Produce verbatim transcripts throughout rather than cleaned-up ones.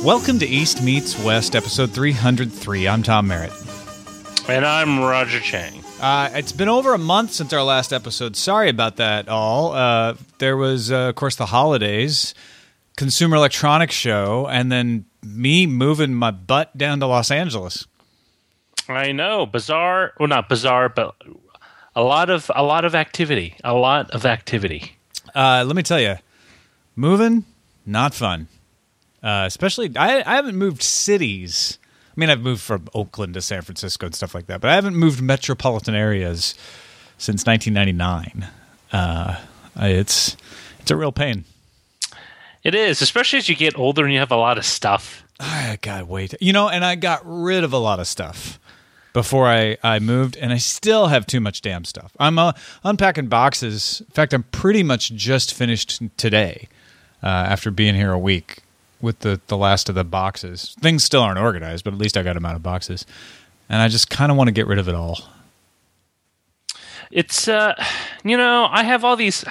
Welcome to East Meets West, episode three hundred three. I'm Tom Merritt. And I'm Roger Chang. Uh, it's been over a month since our last episode. Sorry about that all. Uh, there was, uh, of course, the holidays, Consumer Electronics Show, and then me moving my butt down to Los Angeles. I know. Bizarre. Well, not bizarre, but a lot of a lot of activity. A lot of activity. Uh, let me tell you, moving, not fun. Uh, especially, I, I haven't moved cities. I mean, I've moved from Oakland to San Francisco and stuff like that, but I haven't moved metropolitan areas since nineteen ninety-nine. Uh, it's it's a real pain. It is, especially as you get older and you have a lot of stuff. I God, wait. You know, and I got rid of a lot of stuff before I, I moved, and I still have too much damn stuff. I'm uh, unpacking boxes. In fact, I'm pretty much just finished today uh, after being here a week. With the, the last of the boxes. Things still aren't organized, but at least I got them out of boxes. And I just kind of want to get rid of it all. It's, uh, you know, I have all these...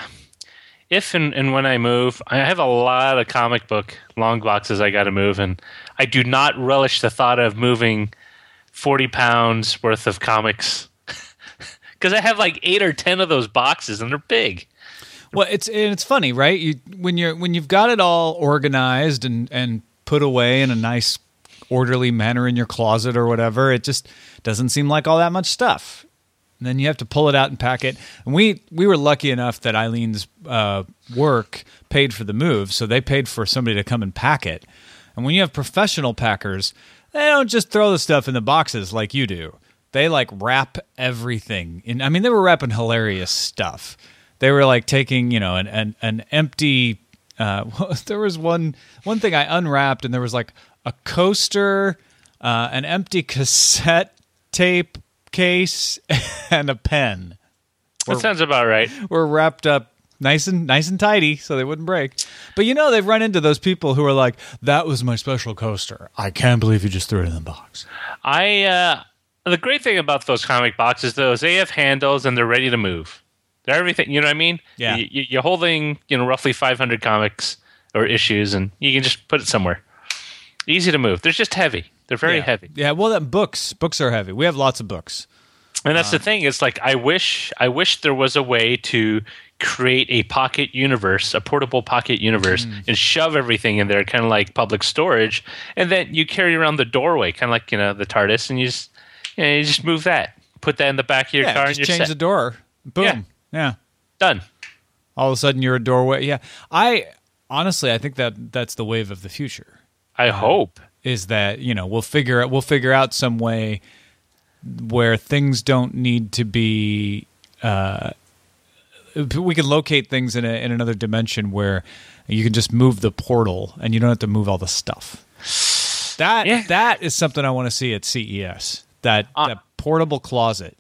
If and, and when I move, I have a lot of comic book long boxes I got to move, and I do not relish the thought of moving forty pounds worth of comics. Because I have like eight or ten of those boxes, and they're big. Well, it's and it's funny, right? You when you're when you've got it all organized and, and put away in a nice, orderly manner in your closet or whatever, it just doesn't seem like all that much stuff. And then you have to pull it out and pack it. And we we were lucky enough that Eileen's uh, work paid for the move, so they paid for somebody to come and pack it. And when you have professional packers, they don't just throw the stuff in the boxes like you do. They like wrap everything in. I mean, they were wrapping hilarious stuff. They were like taking, you know, an an, an empty. Uh, there was one one thing I unwrapped, and there was like a coaster, uh, an empty cassette tape case, and a pen. That we're, sounds about right. Were wrapped up nice and nice and tidy, so they wouldn't break. But you know, they've run into those people who are like, "That was my special coaster. I can't believe you just threw it in the box." I uh, the great thing about those comic boxes, though, is they have handles and they're ready to move. They're everything, you know what I mean? Yeah. You, you're holding, you know, roughly five hundred comics or issues, and you can just put it somewhere. Easy to move. They're just heavy. They're very yeah. heavy. Yeah. Well, that books books are heavy. We have lots of books, and that's um, the thing. It's like I wish I wish there was a way to create a pocket universe, a portable pocket universe, mm. and shove everything in there, kind of like public storage, and then you carry around the doorway, kind of like, you know, the TARDIS, and you just you, know, you just move that, put that in the back of your yeah, car, just and you're change set. the door. Boom. Yeah. Yeah. Done. All of a sudden, you're a doorway. Yeah. I honestly, I think that that's the wave of the future. I uh, hope is that, you know, we'll figure out we'll figure out some way where things don't need to be. Uh, we can locate things in a, in another dimension where you can just move the portal and you don't have to move all the stuff. That yeah. that is something I want to see at C E S. That uh, that portable closet.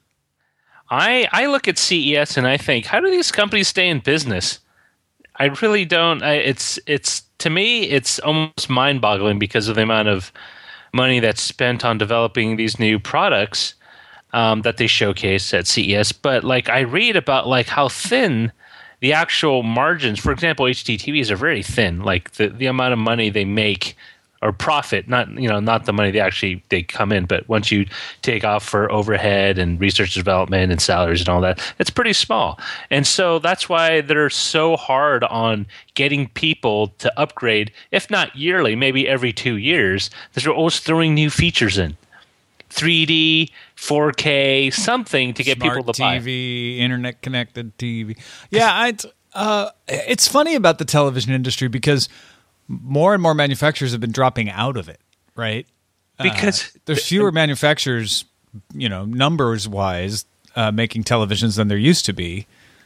I, I look at C E S and I think, how do these companies stay in business? I really don't. I, it's it's to me, it's almost mind-boggling because of the amount of money that's spent on developing these new products um, that they showcase at C E S. But like I read about like how thin the actual margins, for example, H D T Vs are very thin. Like the, the amount of money they make. Or profit, not you know, not the money they actually they come in, but once you take off for overhead and research and development and salaries and all that, it's pretty small. And so that's why they're so hard on getting people to upgrade, if not yearly, maybe every two years, because they're always throwing new features in. three D, four K, something to get Smart people to T buy. T V, internet connected T V. Yeah, I, uh, it's funny about the television industry because more and more manufacturers have been dropping out of it, right? Because uh, there's fewer manufacturers, you know, numbers-wise, uh, making televisions than there used to be.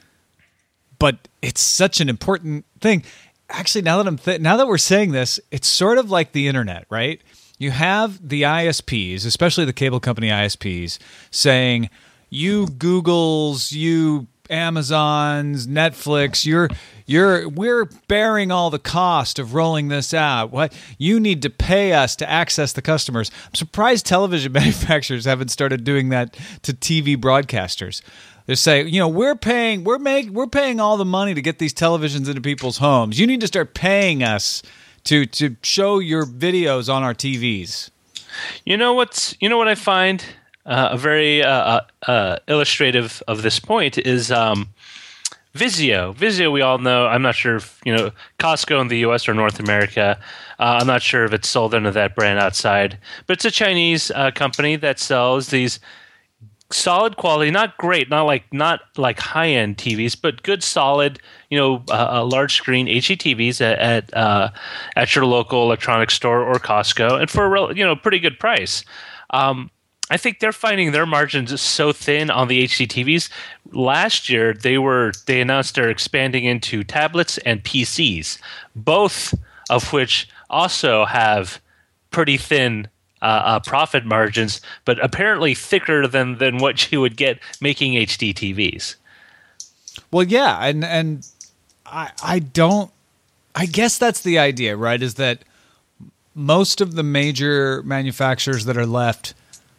But it's such an important thing. Actually, now that I'm th- now that we're saying this, it's sort of like the internet, right? You have the I S Ps, especially the cable company I S Ps, saying, "You Googles, you Amazons, Netflix, you're you're we're bearing all the cost of rolling this out. What you need to pay us to access the customers." I'm surprised television manufacturers haven't started doing that to T V broadcasters. They say, you know, we're paying we're make we're paying all the money to get these televisions into people's homes. You need to start paying us to to show your videos on our T Vs? You know what's you know what I find uh, a very uh, uh, illustrative of this point is um, Vizio. Vizio, we all know. I'm not sure if you know Costco in the U S or North America. Uh, I'm not sure if it's sold under that brand outside, but it's a Chinese uh, company that sells these solid quality, not great, not like not like high end T Vs, but good, solid, you know, uh, large screen H D T Vs at at, uh, at your local electronics store or Costco, and for a real, you know, pretty good price. Um, I think they're finding their margins so thin on the H D T Vs. Last year, they were they announced they're expanding into tablets and P Cs, both of which also have pretty thin Uh, uh, profit margins, but apparently thicker than than what you would get making H D T Vs. Well, yeah, and and I I don't. I guess that's the idea, right? Is that most of the major manufacturers that are left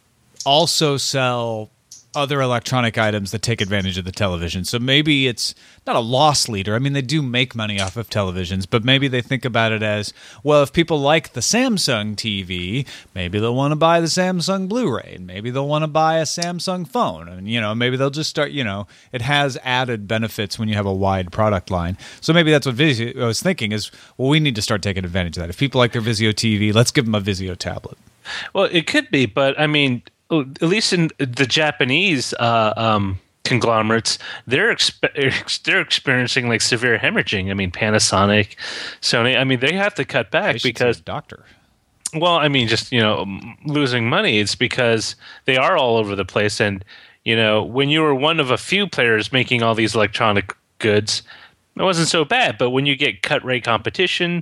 also sell other electronic items that take advantage of the television. So maybe it's not a loss leader. I mean, they do make money off of televisions, but maybe they think about it as, well, if people like the Samsung T V, maybe they'll want to buy the Samsung Blu-ray, and maybe they'll want to buy a Samsung phone. And, you know, maybe they'll just start, you know, it has added benefits when you have a wide product line. So maybe that's what Vizio I was thinking is, well, we need to start taking advantage of that. If people like their Vizio T V, let's give them a Vizio tablet. Well, it could be, but I mean, at least in the Japanese uh, um, conglomerates, they're expe- they're experiencing like severe hemorrhaging. I mean, Panasonic, Sony. I mean, they have to cut back because doctor. Well, I mean, just you know, losing money. It's because they are all over the place, and you know, when you were one of a few players making all these electronic goods, it wasn't so bad. But when you get cut rate competition.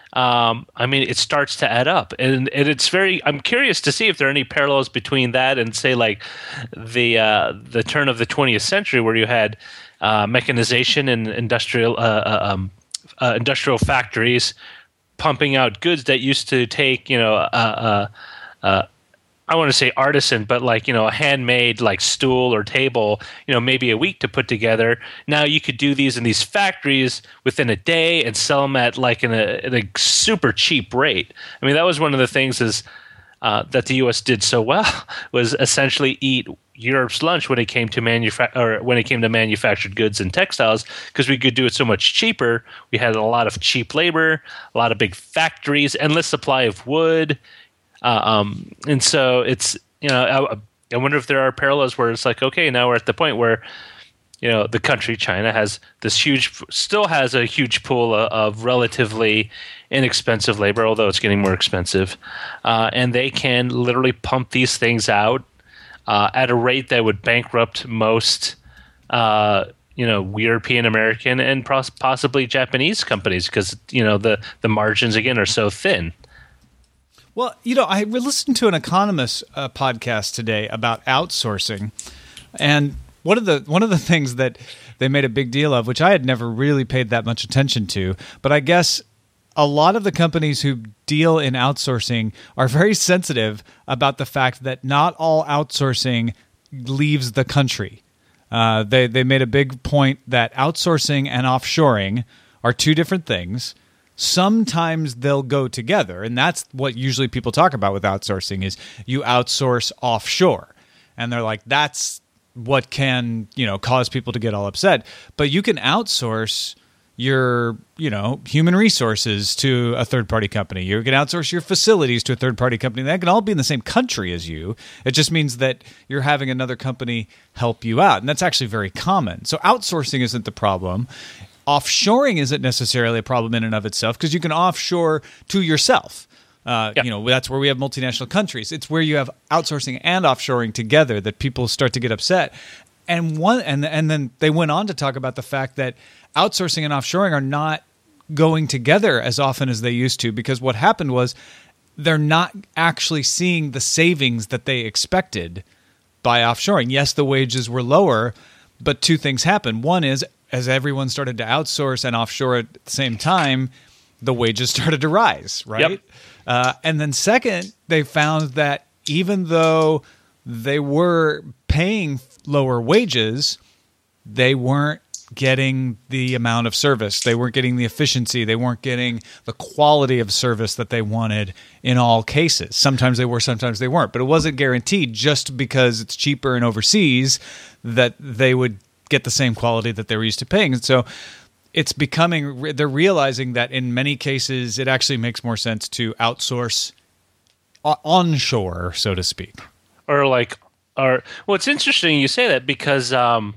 Um, I mean, it starts to add up, and, and it's very. I'm curious to see if there are any parallels between that and, say, like the uh, the turn of the twentieth century, where you had uh, mechanization and industrial uh, um, uh, industrial factories pumping out goods that used to take, you know, uh, uh, uh, I want to say artisan, but like, you know, a handmade like stool or table, you know, maybe a week to put together. Now you could do these in these factories within a day and sell them at like in a, at a super cheap rate. I mean, that was one of the things is uh, that the U S did so well was essentially eat Europe's lunch when it came to manufa- or when it came to manufactured goods and textiles, because we could do it so much cheaper. We had a lot of cheap labor, a lot of big factories, endless supply of wood. Uh, um, and so it's, you know, I, I wonder if there are parallels where it's like, okay, now we're at the point where, you know, the country, China, has this huge, still has a huge pool of, of relatively inexpensive labor, although it's getting more expensive. Uh, and they can literally pump these things out uh, at a rate that would bankrupt most, uh, you know, European, American, and pos- possibly Japanese companies because, you know, the, the margins, again, are so thin. Well, you know, I listened to an economist uh, podcast today about outsourcing, and one of the one of the things that they made a big deal of, which I had never really paid that much attention to, but I guess a lot of the companies who deal in outsourcing are very sensitive about the fact that not all outsourcing leaves the country. Uh, they they made a big point that outsourcing and offshoring are two different things. Sometimes they'll go together, and that's what usually people talk about with outsourcing is you outsource offshore. And they're like, that's what can, you know, cause people to get all upset. But you can outsource your, you know, human resources to a third-party company. You can outsource your facilities to a third-party company. They can all be in the same country as you. It just means that you're having another company help you out, and that's actually very common. So outsourcing isn't the problem. Offshoring isn't necessarily a problem in and of itself because you can offshore to yourself. Uh, yep. You know, that's where we have multinational countries. It's where you have outsourcing and offshoring together that people start to get upset. And one, and and then they went on to talk about the fact that outsourcing and offshoring are not going together as often as they used to because what happened was they're not actually seeing the savings that they expected by offshoring. Yes, the wages were lower, but two things happened. One is, as everyone started to outsource and offshore at the same time, the wages started to rise, right? Yep. Uh, and then second, they found that even though they were paying lower wages, they weren't getting the amount of service. They weren't getting the efficiency. They weren't getting the quality of service that they wanted in all cases. Sometimes they were, sometimes they weren't. But it wasn't guaranteed just because it's cheaper and overseas that they would get the same quality that they were used to paying. And so it's becoming, they're realizing that in many cases it actually makes more sense to outsource onshore, so to speak. Or like, or well, it's interesting you say that because, um,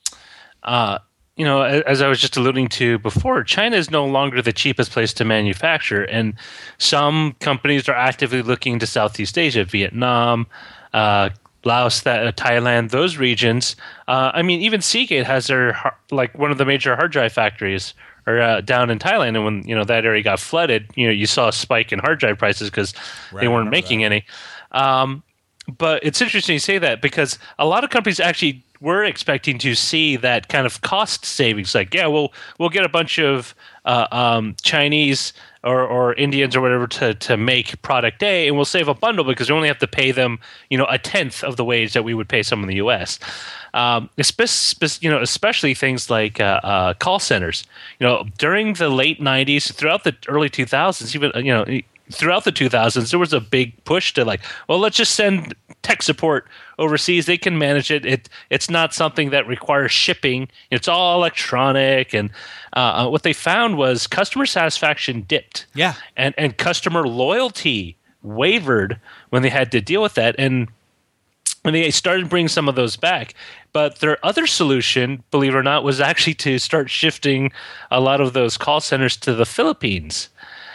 uh, you know, as I was just alluding to before, China is no longer the cheapest place to manufacture, and some companies are actively looking to Southeast Asia, Vietnam, uh, Laos, that, uh, Thailand, those regions. Uh, I mean, even Seagate has their like one of the major hard drive factories or uh, down in Thailand, and when you know that area got flooded, you know, you saw a spike in hard drive prices because right, they weren't making that. any. Um, but it's interesting you say that because a lot of companies actually were expecting to see that kind of cost savings. Like, yeah, we'll we'll get a bunch of uh, um, Chinese or, or Indians or whatever to, to make product A, and we'll save a bundle because we only have to pay them, you know, a tenth of the wage that we would pay someone in the U S. Um, especially, you know, especially things like uh, uh, call centers. You know, during the late nineties, throughout the early two thousands, even you know. Throughout the two thousands, there was a big push to like, well, let's just send tech support overseas. They can manage it. It it's not something that requires shipping. It's all electronic. And uh, what they found was customer satisfaction dipped. Yeah, and and customer loyalty wavered when they had to deal with that. And when they started bringing some of those back. But their other solution, believe it or not, was actually to start shifting a lot of those call centers to the Philippines.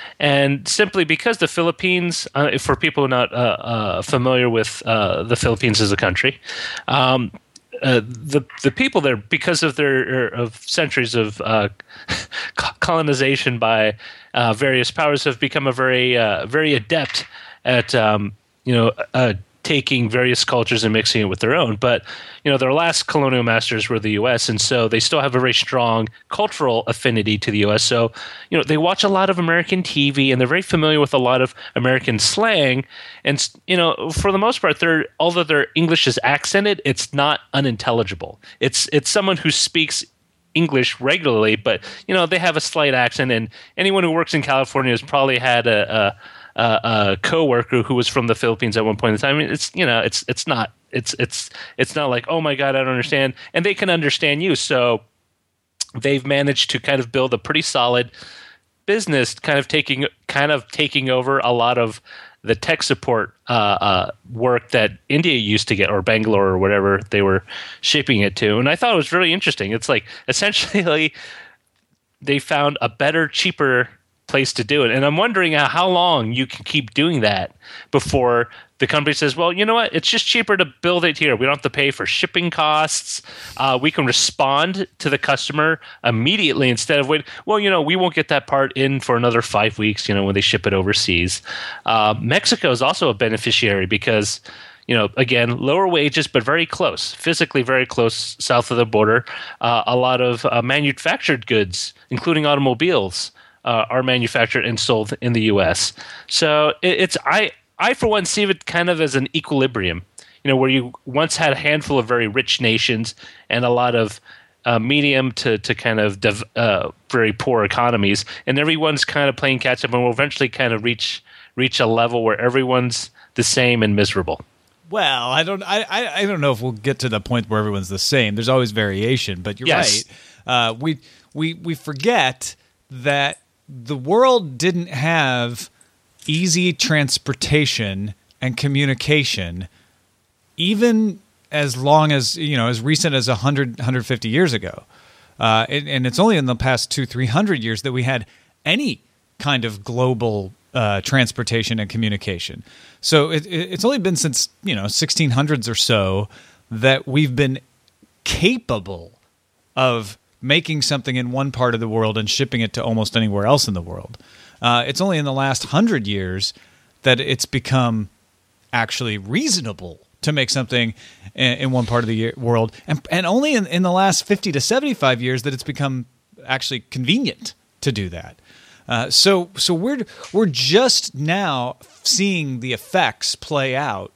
And simply because the Philippines, uh, for people not uh, uh, familiar with uh, the Philippines as a country, um, uh, the the people there, because of their of centuries of uh, colonization by uh, various powers, have become a very uh, very adept at um, you know. Uh, taking various cultures and mixing it with their own. But, you know, their last colonial masters were the U S, and so they still have a very strong cultural affinity to the U S. So, you know, they watch a lot of American T V, and they're very familiar with a lot of American slang. And, you know, for the most part, they're, although their English is accented, it's not unintelligible. It's it's someone who speaks English regularly, but, you know, they have a slight accent, and anyone who works in California has probably had a, a Uh, a coworker who was from the Philippines at one point in time. I mean, it's you know, it's it's not it's it's it's not like, oh my God, I don't understand, and they can understand you. So they've managed to kind of build a pretty solid business, kind of taking kind of taking over a lot of the tech support uh, uh, work that India used to get, or Bangalore, or whatever they were shipping it to. And I thought it was really interesting. It's like essentially they found a better, cheaper place to do it. And I'm wondering how, how long you can keep doing that before the company says, well, you know what, it's just cheaper to build it here. We don't have to pay for shipping costs. Uh, we can respond to the customer immediately instead of wait. Well, you know, we won't get that part in for another five weeks, you know, when they ship it overseas. Uh, Mexico is also a beneficiary because, you know, again, lower wages, but very close, physically very close south of the border. Uh, a lot of uh, manufactured goods, including automobiles, Uh, are manufactured and sold in the U S. So it, it's I I for one see it kind of as an equilibrium, you know, where you once had a handful of very rich nations and a lot of uh, medium to to kind of dev, uh, very poor economies, and everyone's kind of playing catch up, and will eventually kind of reach reach a level where everyone's the same and miserable. Well, I don't I I don't know if we'll get to the point where everyone's the same. There's always variation, but you're yes. right. Uh, we we we forget that the world didn't have easy transportation and communication even as long as, you know, as recent as one hundred, one hundred fifty years ago. Uh, and, and it's only in the past two, three hundred years that we had any kind of global uh, transportation and communication. So it, it's only been since, you know, sixteen hundreds or so that we've been capable of making something in one part of the world and shipping it to almost anywhere else in the world. Uh, it's only in the last hundred years that it's become actually reasonable to make something in, in one part of the year, world, and and only in, in the last fifty to seventy-five years that it's become actually convenient to do that. Uh, so so we're we're just now seeing the effects play out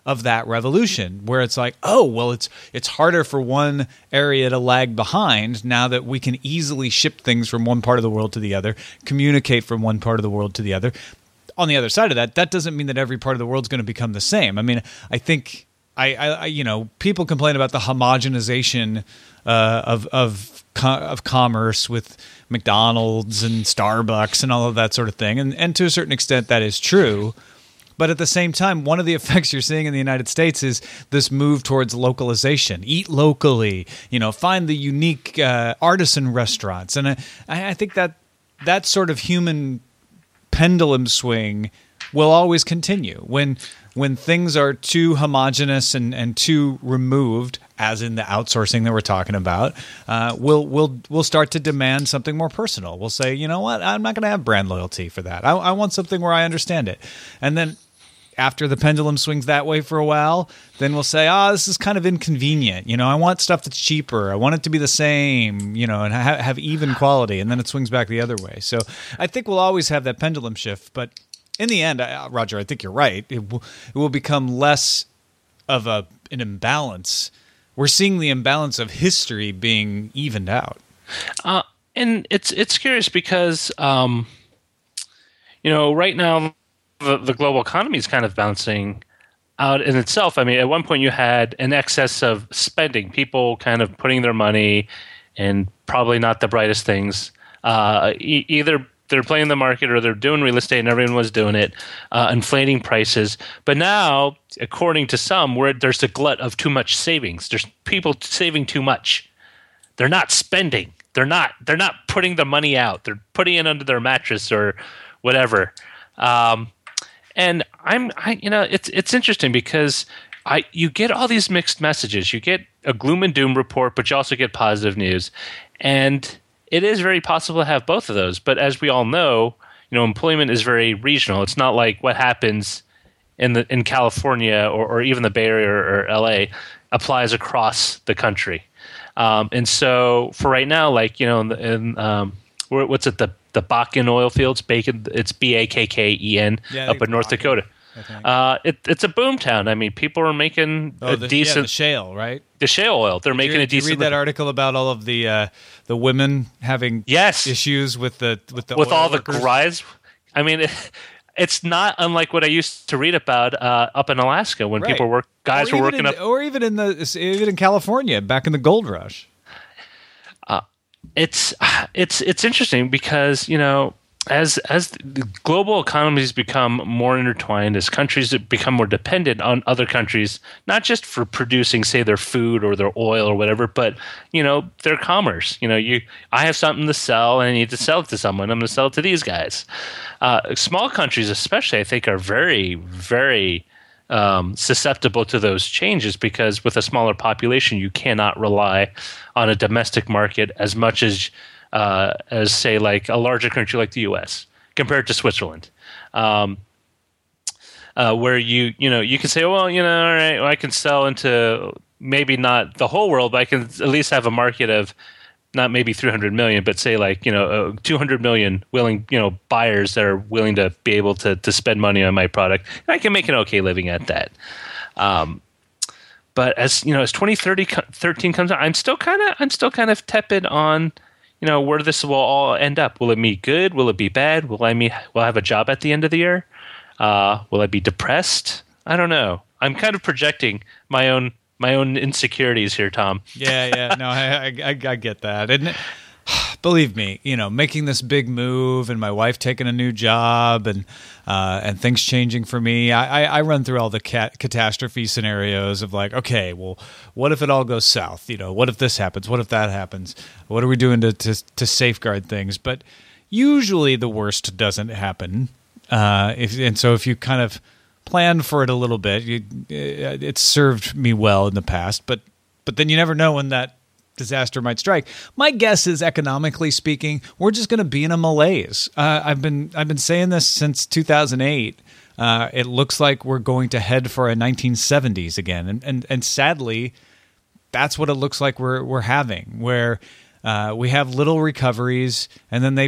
of that revolution, where it's like, oh, well, it's it's harder for one area to lag behind now that we can easily ship things from one part of the world to the other, communicate from one part of the world to the other. On the other side of that, that doesn't mean that every part of the world's going to become the same. I mean, I think, I, I you know, people complain about the homogenization uh, of of co- of commerce with McDonald's and Starbucks and all of that sort of thing, and and to a certain extent, that is true. But at the same time, one of the effects you're seeing in the United States is this move towards localization. Eat locally, you know, find the unique uh, artisan restaurants. And I, I think that that sort of human pendulum swing will always continue. When when things are too homogenous and, and too removed, as in the outsourcing that we're talking about, uh, we'll we'll we'll start to demand something more personal. We'll say, you know what, I'm not going to have brand loyalty for that. I, I want something where I understand it. And then after the pendulum swings that way for a while, then we'll say, oh, this is kind of inconvenient. You know, I want stuff that's cheaper. I want it to be the same, you know, and ha- have even quality. And then it swings back the other way. So I think we'll always have that pendulum shift. But in the end, I, Roger, I think you're right. It, w- it will become less of a an imbalance. We're seeing the imbalance of history being evened out. Uh, and it's it's curious because, um, you know, right now, The, the global economy is kind of bouncing out in itself. I mean, at one point you had an excess of spending, people kind of putting their money in probably not the brightest things. Uh, e- either they're playing the market or they're doing real estate and everyone was doing it, uh, inflating prices. But now, according to some, where there's a glut of too much savings. There's people saving too much. They're not spending. They're not. They're not putting the money out. They're putting it under their mattress or whatever. Um, And I'm, I, you know, it's it's interesting because I you get all these mixed messages. You get a gloom and doom report, but you also get positive news, and it is very possible to have both of those. But as we all know, you know, employment is very regional. It's not like what happens in the in California or, or even the Bay Area or, or L A applies across the country. Um, and so for right now, like you know, in, in um, what's it the The Bakken oil fields, Bacon. It's B A K K E N yeah, up in North Bakken, Dakota. Uh, it, it's a boom town. I mean, people are making oh, a the, decent yeah, the shale, right? The shale oil. They're did making you, a decent. Did you read that article about all of the uh, the women having yes issues with the with the with oil all workers? the guys? I mean, it, it's not unlike what I used to read about uh, up in Alaska when right. people work. Guys or were working in, up, or even in the even in California back in the gold rush. Uh, it's it's it's interesting because you know. As as the global economies become more intertwined, as countries become more dependent on other countries, not just for producing, say, their food or their oil or whatever, but you know their commerce. You know, you I have something to sell and I need to sell it to someone. I'm going to sell it to these guys. Uh, small countries, especially, I think, are very very um, susceptible to those changes because with a smaller population, you cannot rely on a domestic market as much as. Uh, as say like a larger country like the U S compared to Switzerland, um, uh, where you you know you can say, well, you know, all right, well, I can sell into maybe not the whole world, but I can at least have a market of not maybe three hundred million, but say like you know uh, two hundred million willing you know buyers that are willing to be able to to spend money on my product. And I can make an okay living at that. Um, but as you know, as twenty thirteen comes out, I'm still kind of I'm still kind of tepid on. You know, where this will all end up. Will it be good? Will it be bad? Will I me will I have a job at the end of the year? Uh, will I be depressed? I don't know. I'm kind of projecting my own my own insecurities here, Tom. Yeah, yeah. No, I, I, I get that. And believe me, you know, making this big move and my wife taking a new job and uh, and things changing for me, I, I, I run through all the cat- catastrophe scenarios of like, okay, well, what if it all goes south? You know, what if this happens? What if that happens? What are we doing to to, to safeguard things? But usually the worst doesn't happen. Uh, if, and so if you kind of plan for it a little bit, you, it's served me well in the past. But but then you never know when that disaster might strike. My guess is, economically speaking, we're just going to be in a malaise. Uh, I've been I've been saying this since two thousand eight. Uh, it looks like we're going to head for a nineteen seventies again, and and and sadly, that's what it looks like we're we're having, where uh, we have little recoveries, and then they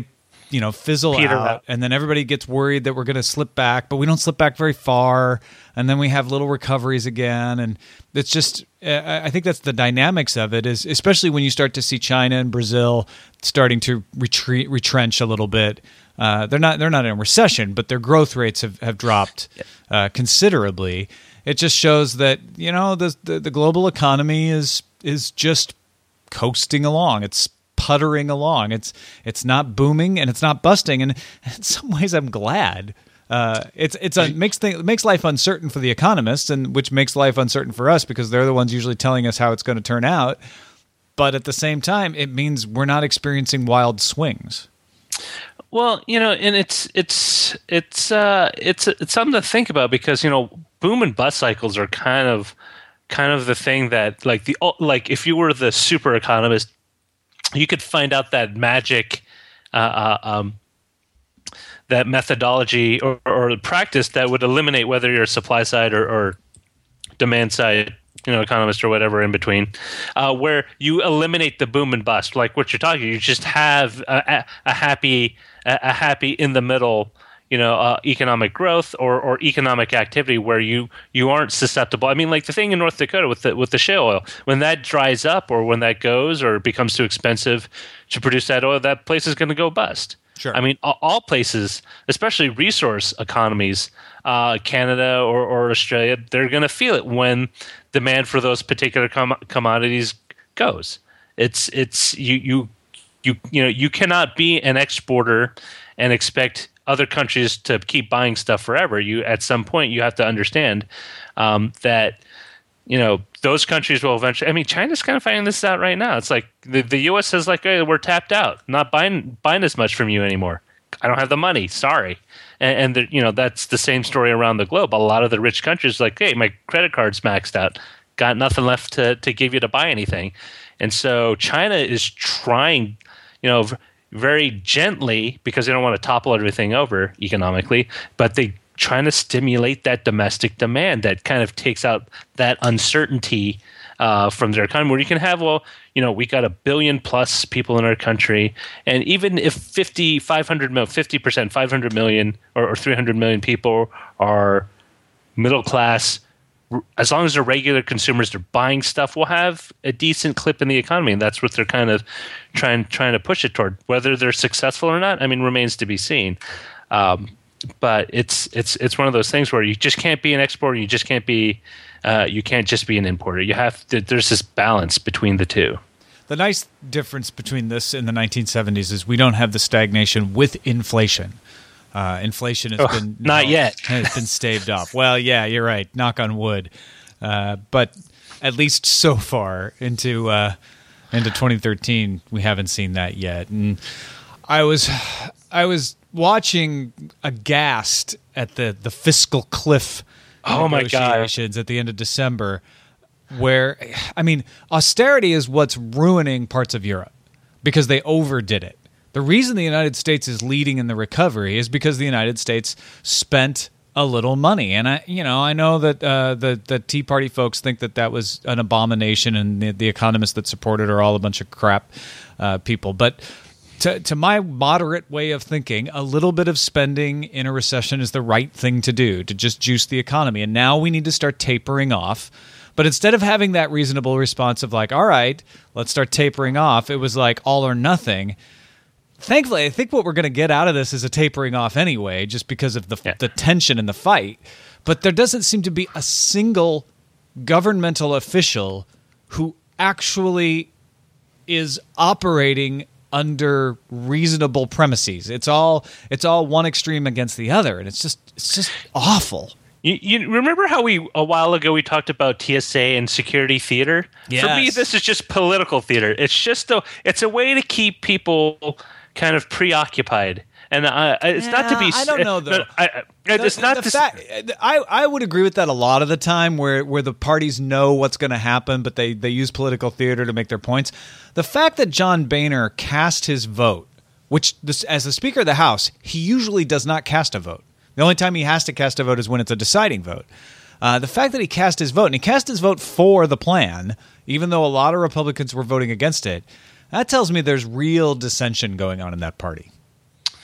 you know, fizzle Peter out, out. and then everybody gets worried that we're going to slip back, but we don't slip back very far, and then we have little recoveries again, and it's just, uh, I think that's the dynamics of it, is especially when you start to see China and Brazil starting to retreat, retrench a little bit. Uh, they're not they're not in a recession, but their growth rates have have dropped uh, considerably. It just shows that, you know, the, the the global economy is is just coasting along. It's puttering along. It's it's not booming and it's not busting. And in some ways, I'm glad. Uh, it's it's a, makes thing, makes life uncertain for the economists, and which makes life uncertain for us because they're the ones usually telling us how it's going to turn out. But at the same time, it means we're not experiencing wild swings. Well, you know, and it's it's it's uh, it's it's something to think about because, you know, boom and bust cycles are kind of kind of the thing that, like the like if you were the super economist, you could find out that magic, uh, uh, um, that methodology or, or practice that would eliminate whether you're a supply side or, or demand side, you know, economist or whatever in between, uh, where you eliminate the boom and bust, like what you're talking. You just have a, a happy, a happy in the middle, you know, uh, economic growth or, or economic activity where you, you aren't susceptible. I mean, like the thing in North Dakota with the with the shale oil, when that dries up or when that goes or becomes too expensive to produce that oil, that place is going to go bust. Sure. I mean, all, all places, especially resource economies, uh, Canada or, or Australia, they're going to feel it when demand for those particular com- commodities goes. It's it's you you you you know you cannot be an exporter and expect other countries to keep buying stuff forever. You at some point you have to understand um, that you know those countries will eventually. I mean, China's kind of finding this out right now. It's like the, the U S says, like, hey, we're tapped out, not buying buying as much from you anymore. I don't have the money. Sorry. And, and the, you know that's the same story around the globe. A lot of the rich countries, like, hey, my credit card's maxed out, got nothing left to to give you to buy anything. And so China is trying, you know. very gently, because they don't want to topple everything over economically, but they trying to stimulate that domestic demand that kind of takes out that uncertainty uh, from their economy, where you can have, well, you know, we got a billion plus people in our country, and even if fifty, five hundred mil, fifty percent, five hundred million or, or three hundred million people are middle class, as long as they're regular consumers, they're buying stuff, we'll have a decent clip in the economy. And that's what they're kind of trying trying to push it toward. Whether they're successful or not, I mean, remains to be seen. Um, but it's it's it's one of those things where you just can't be an exporter. You just can't be uh, you can't just be an importer. You have to, there's this balance between the two. The nice difference between this and the nineteen seventies is we don't have the stagnation with inflation. Uh, inflation has oh, been not no, yet has been staved off. Well, yeah, you're right. Knock on wood. Uh, but at least so far into uh, into twenty thirteen, we haven't seen that yet. And I was I was watching aghast at the the fiscal cliff oh my negotiations God. At the end of December, where I mean, austerity is what's ruining parts of Europe because they overdid it. The reason the United States is leading in the recovery is because the United States spent a little money, and I, you know, I know that uh, the the Tea Party folks think that that was an abomination, and the, the economists that support it are all a bunch of crap uh, people. But to to my moderate way of thinking, a little bit of spending in a recession is the right thing to do to just juice the economy. And now we need to start tapering off. But instead of having that reasonable response of like, all right, let's start tapering off, it was like all or nothing. Thankfully, I think what we're going to get out of this is a tapering off anyway, just because of the yeah. the tension in the fight. But there doesn't seem to be a single governmental official who actually is operating under reasonable premises. It's all it's all one extreme against the other, and it's just it's just awful. You, you remember how we a while ago we talked about T S A and security theater? Yes. For me, this is just political theater. It's just a it's a way to keep people kind of preoccupied, and uh, it's yeah, not to be. I don't know though. I, I, it's the, not the this. Fact, I I would agree with that a lot of the time, where where the parties know what's going to happen, but they they use political theater to make their points. The fact that John Boehner cast his vote, which this, as the Speaker of the House, he usually does not cast a vote. The only time he has to cast a vote is when it's a deciding vote. Uh, the fact that he cast his vote, and he cast his vote for the plan, even though a lot of Republicans were voting against it, that tells me there's real dissension going on in that party.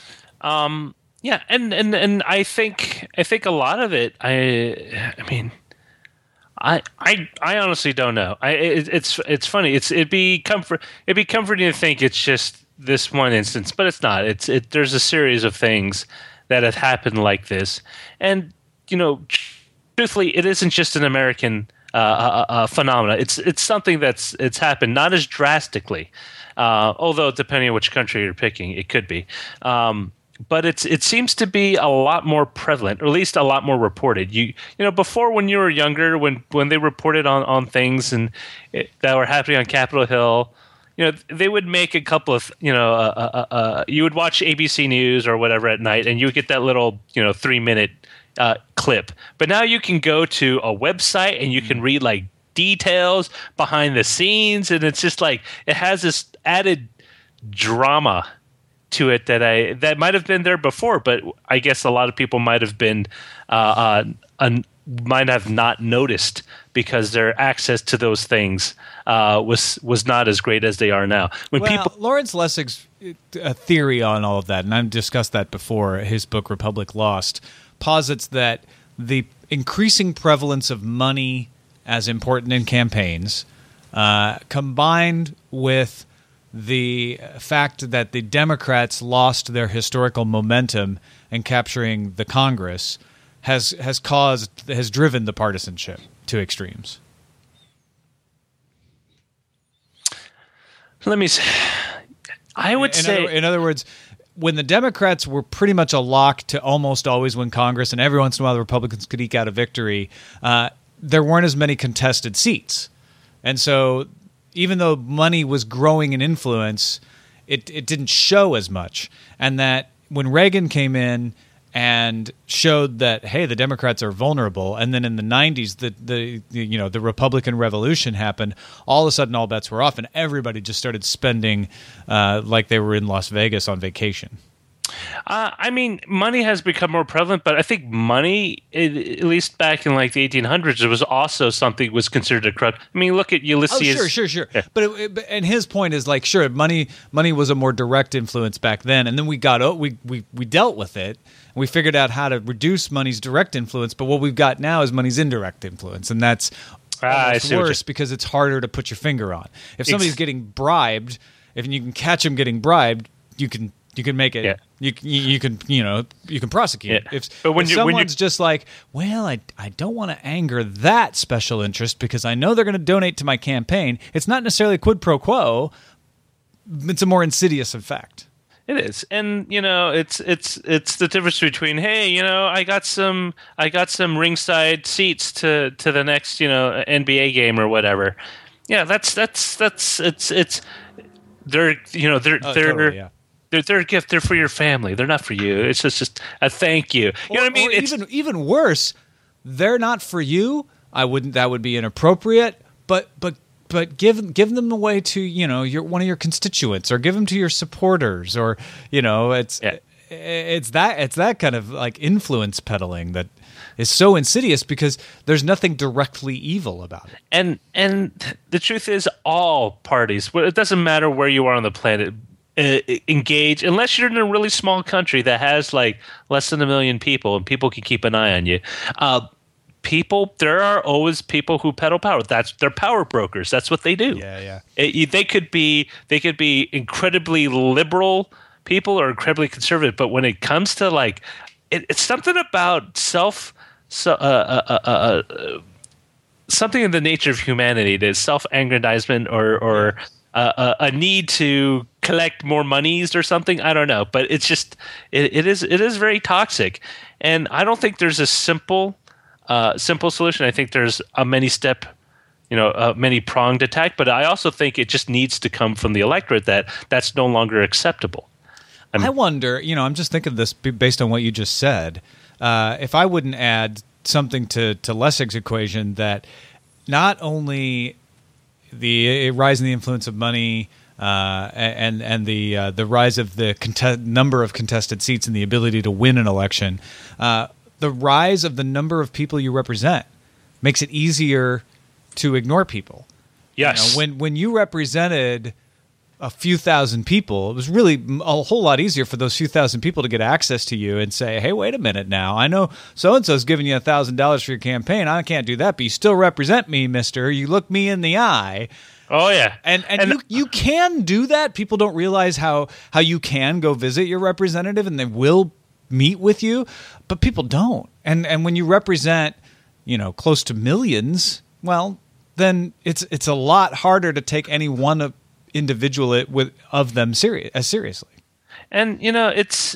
Um, yeah, and, and, and I think I think a lot of it. I I mean, I I, I honestly don't know. I it, it's it's funny. It's it'd be comfort it'd be comforting to think it's just this one instance, but it's not. It's it. There's a series of things that have happened like this, and you know, truthfully, it isn't just an American uh, uh, uh, phenomena. It's it's something that's it's happened not as drastically, uh, although depending on which country you're picking, it could be. Um, but it's it seems to be a lot more prevalent, or at least a lot more reported. You you know, before when you were younger, when when they reported on, on things and it, that were happening on Capitol Hill, you know, they would make a couple of, you know, uh, uh, uh, you would watch A B C News or whatever at night, and you would get that little, you know, three minute uh, clip. But now you can go to a website and you can read like details behind the scenes, and it's just like it has this added drama to it that I that might have been there before, but I guess a lot of people might have been uh, uh, un, might have not noticed because their access to those things uh, was was not as great as they are now. When well, people, Lawrence Lessig's uh, theory on all of that, and I've discussed that before, his book Republic Lost, posits that the increasing prevalence of money as important in campaigns, uh, combined with the fact that the Democrats lost their historical momentum in capturing the Congress, has has caused has driven the partisanship to extremes. Let me say, I would in say, other, in other words, when the Democrats were pretty much a lock to almost always win Congress, and every once in a while the Republicans could eke out a victory, uh, there weren't as many contested seats, and so even though money was growing in influence, it it didn't show as much. And that when Reagan came in and showed that, hey, the Democrats are vulnerable, and then in the nineties, the, the, the you know the Republican Revolution happened, all of a sudden all bets were off, and everybody just started spending uh, like they were in Las Vegas on vacation. Uh, I mean, money has become more prevalent, but I think money, it, at least back in like the eighteen hundreds, it was also something was considered a corrupt. I mean, look at Ulysses. Oh, sure, sure, sure. Yeah. But, it, but and his point is like, sure, money money was a more direct influence back then, and then we got we we we dealt with it. And we figured out how to reduce money's direct influence, but what we've got now is money's indirect influence, and that's Ah, almost worse because it's harder to put your finger on. If somebody's Ex- getting bribed, if you can catch them getting bribed, you can. You can make it. Yeah. You you can you know you can prosecute. Yeah. If, but when if you, someone's when just like, well, I I don't want to anger that special interest because I know they're going to donate to my campaign. It's not necessarily quid pro quo. It's a more insidious effect. It is, and you know, it's it's it's the difference between, hey, you know, I got some I got some ringside seats to to the next, you know, N B A game or whatever. Yeah, that's that's that's it's it's they're you know they're Oh, they're. totally, yeah. They're, they're a gift. They're for your family. They're not for you. It's just, just a thank you. You Or, know what I mean? or It's, even even worse, they're not for you. I wouldn't. That would be inappropriate. But but but give give them away to you know your one of your constituents, or give them to your supporters, or you know it's Yeah. it's that it's that kind of like influence peddling that is so insidious because there's nothing directly evil about it. and and the truth is, all parties. Well, it doesn't matter where you are on the planet. Uh, engage unless you're in a really small country that has like less than a million people and people can keep an eye on you. Uh, people, there are always people who peddle power. That's they're power brokers. That's what they do. Yeah, yeah. It, they could be they could be incredibly liberal people or incredibly conservative, but when it comes to like, it, it's something about self. So, uh, uh, uh, uh, something in the nature of humanity that is self-aggrandizement or or. Uh, a, a need to collect more monies or something. I don't know, but it's just it, it is it is very toxic, and I don't think there's a simple uh, simple solution. I think there's a many step, you know, a many pronged attack. But I also think it just needs to come from the electorate that that's no longer acceptable. I, mean, I wonder, you know, I'm just thinking of this based on what you just said. Uh, if I wouldn't add something to to Lessig's equation that not only the rise in the influence of money uh, and and the uh, the rise of the contest- number of contested seats and the ability to win an election, uh, the rise of the number of people you represent makes it easier to ignore people. yes, You know, when when you represented a few thousand people, it was really a whole lot easier for those few thousand people to get access to you and say, hey, wait a minute now. I know so-and-so's giving you one thousand dollars for your campaign. I can't do that, but you still represent me, mister. You look me in the eye. Oh, yeah. And and, And- you, you can do that. People don't realize how, how you can go visit your representative and they will meet with you, but people don't. And and when you represent, you know, close to millions, well, then it's it's a lot harder to take any one of individual it with of them serious as seriously. And you know, it's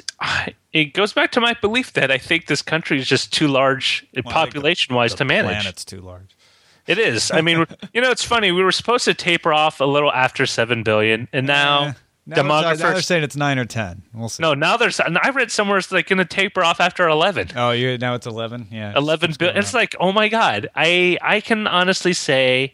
it goes back to my belief that I think this country is just too large population wise to manage. The planet's too large. It is. I mean, you know, it's funny. We were supposed to taper off a little after seven billion, and now Eh, now, now they're demographers. saying it's nine or ten. We'll see. No, now there's. I read somewhere it's like going to taper off after eleven. Oh, you now it's eleven. Yeah, eleven billion. It's like, oh my god. I I can honestly say.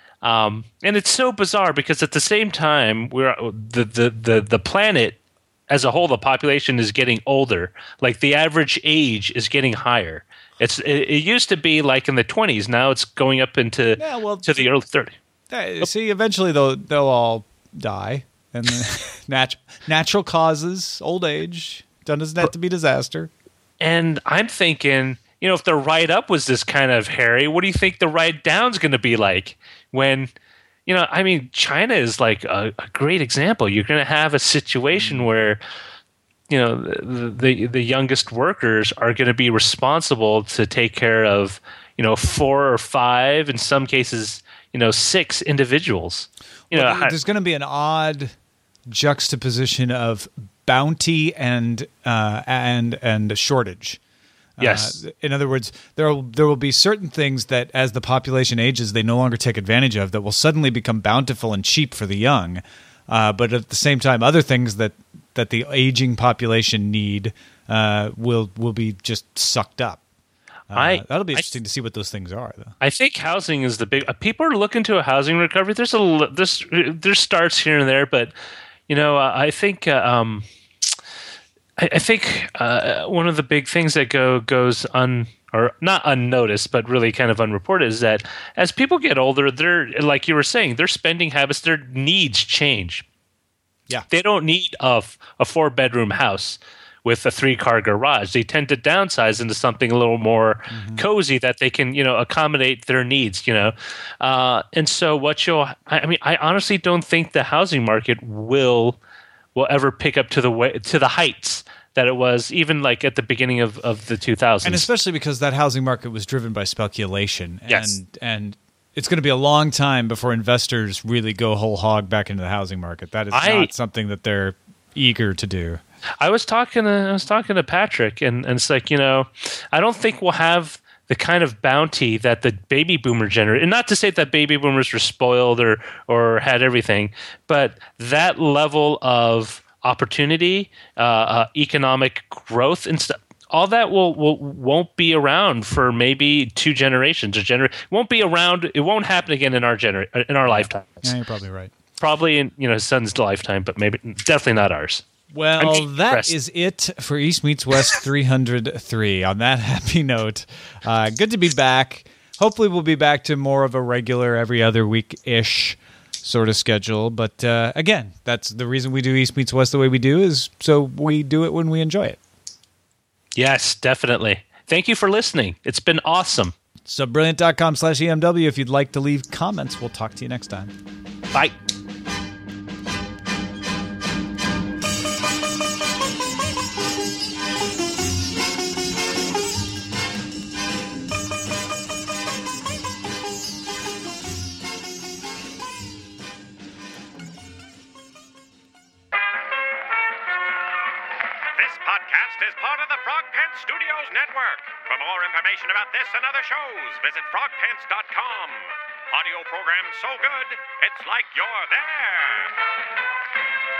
Um, and it's so bizarre because at the same time, we're the, the, the, the planet as a whole, the population is getting older. Like the average age is getting higher. It's it, it used to be like in the twenties. Now it's going up into Yeah, well, to the early thirties. Uh, See, eventually they'll they'll all die, and nat- natural causes, old age, doesn't have to be disaster. And I'm thinking, you know, if the ride up was this kind of hairy, what do you think the ride down's going to be like? When, you know, I mean, China is like a, a great example. You're going to have a situation where, you know, the, the the youngest workers are going to be responsible to take care of, you know, four or five, in some cases, you know, six individuals. You Well, know, there's going to be an odd juxtaposition of bounty and uh, and and shortage. Yes. Uh, in other words, there will, there will be certain things that, as the population ages, they no longer take advantage of that will suddenly become bountiful and cheap for the young. Uh, but at the same time, other things that, that the aging population need uh, will will be just sucked up. Uh, I- that'll be I- interesting to see what those things are, though. I think housing is the big. uh, People are looking to a housing recovery. There's a l- there's there's starts here and there, but you know, uh, I think uh, um, I, I think uh, one of the big things that go goes un or not unnoticed, but really kind of unreported, is that as people get older, they're like you were saying, their spending habits, their needs change. Yeah. They don't need a, f- a four bedroom house with a three car garage. They tend to downsize into something a little more Mm-hmm. cozy that they can, you know, accommodate their needs, you know. Uh, and so what you'll, I I mean, I honestly don't think the housing market will will ever pick up to the way to the heights that it was even like at the beginning of, of the two thousands. And especially because that housing market was driven by speculation. And, Yes. and it's going to be a long time before investors really go whole hog back into the housing market. That is I- not something that they're eager to do. I was talking to I was talking to Patrick, and, and it's like, you know, I don't think we'll have the kind of bounty that the baby boomer generation. And not to say that baby boomers were spoiled or or had everything, but that level of opportunity, uh, uh, economic growth, and stuff. All that will, will won't be around for maybe two generations. Or gener- won't be around. It won't happen again in our gener- in our lifetimes. Yeah, you're probably right. Probably in you know his son's lifetime, but maybe definitely not ours. Well, I'm that impressed. is it for East Meets West three hundred three. On that happy note, uh, good to be back. Hopefully, we'll be back to more of a regular every other week-ish sort of schedule. But uh, again, that's the reason we do East Meets West the way we do, is so we do it when we enjoy it. Yes, definitely. Thank you for listening. It's been awesome. Subbrilliant.com slash EMW if you'd like to leave comments. We'll talk to you next time. Bye. This podcast is part of the Frog Pants Studios Network. For more information about this and other shows, visit frog pants dot com. Audio program so good, it's like you're there.